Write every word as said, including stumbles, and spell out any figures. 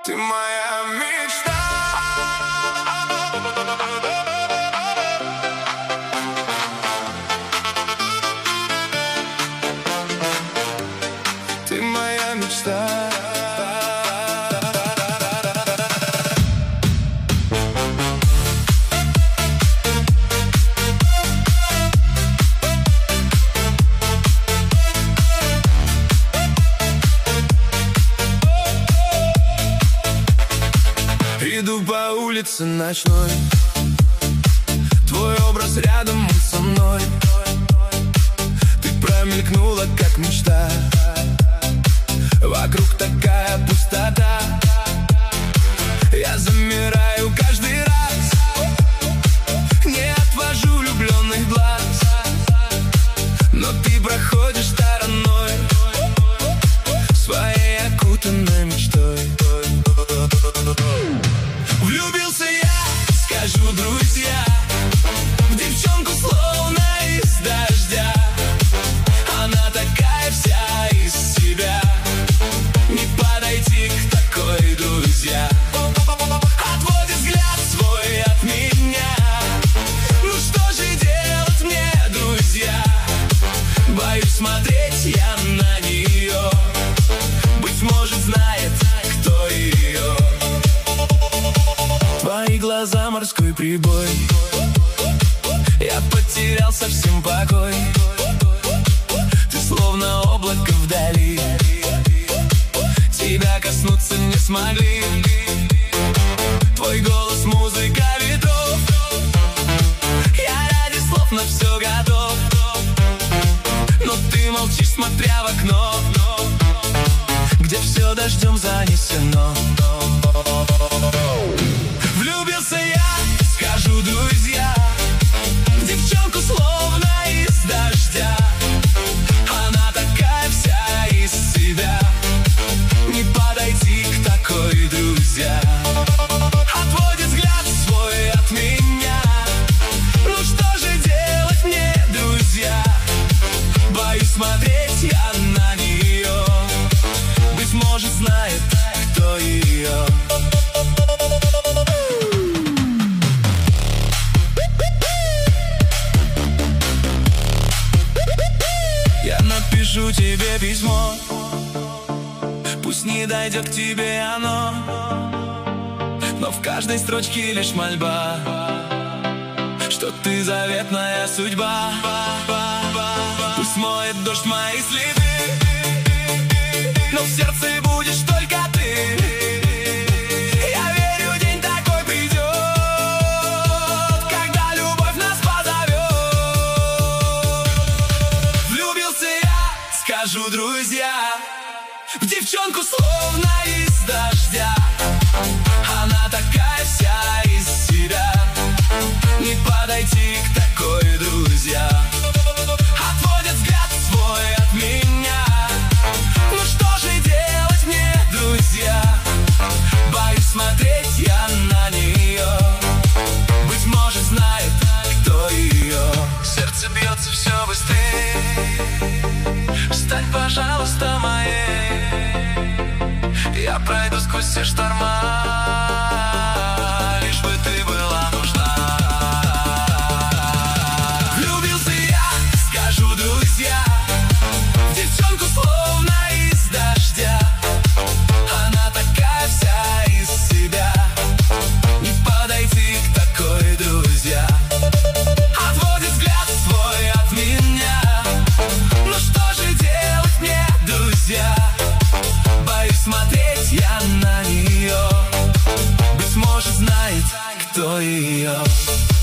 Ты моя мечта. Ты моя мечта. Иду по улице ночной, твой образ рядом со мной. Ты промелькнула, как мечта, вокруг такая пустота. Я замираю каждый раз, не отвожу влюбленных глаз, но ты проходишь стороной, своей окутанной мечтой. Влюбился я, скажу, друзья, в девчонку словно из дождя. Она такая вся из себя, не подойти к такой, друзья. Отводит взгляд свой от меня. Ну что же делать мне, друзья? Боюсь смотреть я на нее. Быть может, знает, кто ее. Твои глаза, морской прибой, я потерял совсем покой. Ты словно облако вдали, тебя коснуться не смогли. Твой голос, музыка ветров, я ради слов на все готов. Но ты молчишь, смотря в окно, где все дождем занесено. Влюбился я, скажу, друзья, в девчонку словно из дождя. Она такая вся из себя, не подойти к такой, друзья. Отводит взгляд свой от меня. Ну что же делать мне, друзья? Боюсь смотреть я на нее. Быть может, знает, кто ее. Я напишу тебе письмо, пусть не дойдет к тебе оно, но в каждой строчке лишь мольба, что ты заветная судьба. Пусть смоет дождь мои следы, но в сердце будешь только ты. Я верю, день такой придет, когда любовь нас позовет. Влюбился я, скажу, друзья, в девчонку словно из дождя. Она такая вся из себя, не подойти к такой, друзья. Отводит взгляд свой от меня. Ну что же делать мне, друзья? Боюсь смотреть я на нее. Быть может, знает, кто ее. Сердце бьется все быстрее. Стань, пожалуйста, моей. Я пройду сквозь все шторма, лишь бы ты была нужна. Влюбился я, скажу, друзья, в девчонку словно из дождя. Она такая вся из себя, не подойти к такой, друзья. Отводит взгляд свой от меня. Ну что же делать мне, друзья? Боюсь смотреть я на нее. Быть может, знает, кто ее.